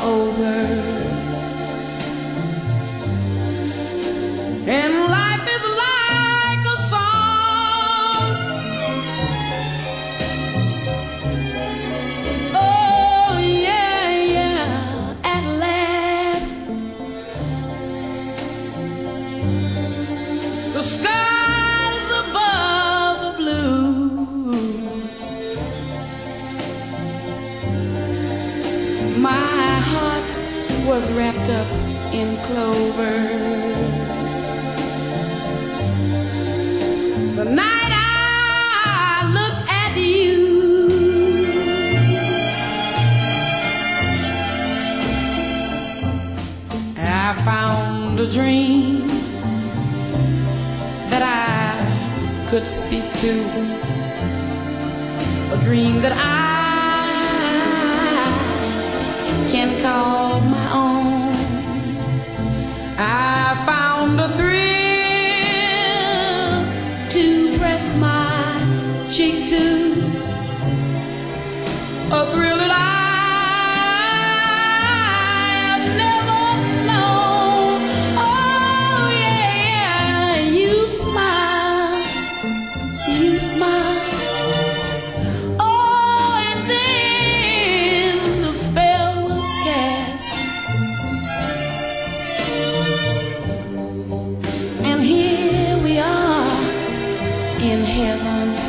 over, and life is like a song. Oh yeah, yeah, at last the skies above are blue. My heart was wrapped up in clover the night I looked at you. I found a dream that I could speak to, a dream that I can call my own. I found a thrill to press my cheek to, a thrill that I've never known. Oh yeah, you smile, you smile. Oh, and then the spell was cast, and here we are in heaven.